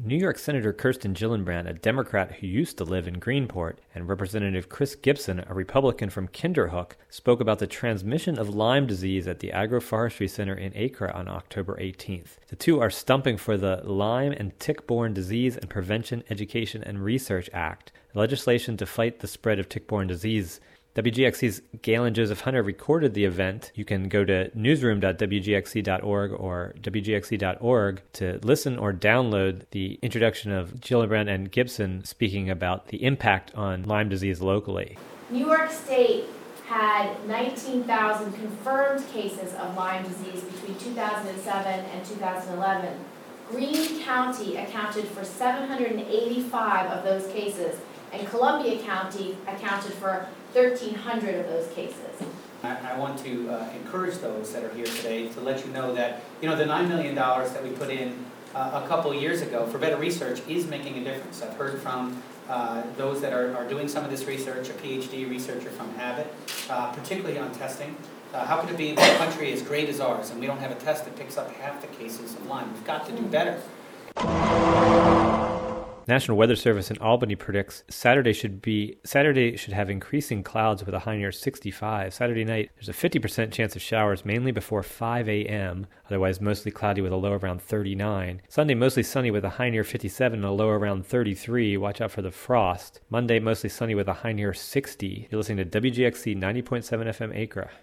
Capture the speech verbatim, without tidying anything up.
New York Senator Kirsten Gillibrand, a Democrat who used to live in Greenport, and Representative Chris Gibson, a Republican from Kinderhook, spoke about the transmission of Lyme disease at the Agroforestry Center in Acre on October eighteenth. The two are stumping for the Lyme and Tick-Borne Disease and Prevention, Education, and Research Act, legislation to fight the spread of tick-borne disease. W G X C's Galen Joseph Hunter recorded the event. You can go to newsroom dot w g x c dot org or w g x c dot org to listen or download the introduction of Gillibrand and Gibson speaking about the impact on Lyme disease locally. New York State had nineteen thousand confirmed cases of Lyme disease between two thousand seven and two thousand eleven. Greene County accounted for seven hundred eighty-five of those cases, and Columbia County accounted for thirteen hundred of those cases. I, I want to uh, encourage those that are here today to let you know that, you know, the nine million dollars that we put in uh, a couple years ago for better research is making a difference. I've heard from uh, those that are, are doing some of this research, a PhD researcher from Abbott, uh, particularly on testing. Uh, how could it be that a country as great as ours and we don't have a test that picks up half the cases of Lyme? We've got to do better. National Weather Service in Albany predicts Saturday should be Saturday should have increasing clouds with a high near sixty-five. Saturday night, there's a fifty percent chance of showers, mainly before five a.m., otherwise mostly cloudy with a low around thirty-nine. Sunday, mostly sunny with a high near fifty-seven and a low around thirty-three. Watch out for the frost. Monday, mostly sunny with a high near sixty. You're listening to W G X C ninety point seven F M Acre.